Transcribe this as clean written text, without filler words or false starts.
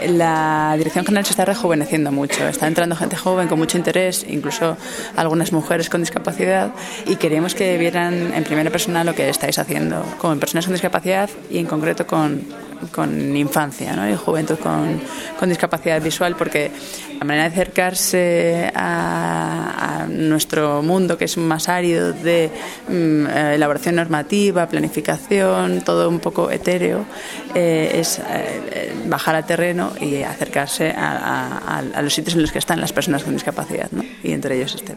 La Dirección General se está rejuveneciendo mucho, está entrando gente joven con mucho interés, incluso algunas mujeres con discapacidad, y queremos que vieran en primera persona lo que estáis haciendo con personas con discapacidad y en concreto con infancia, ¿no? Y juventud con discapacidad visual, porque la manera de acercarse a nuestro mundo, que es más árido, de elaboración normativa, planificación, todo un poco etéreo, es bajar al terreno y acercarse a los sitios en los que están las personas con discapacidad, ¿no? Y entre ellos este.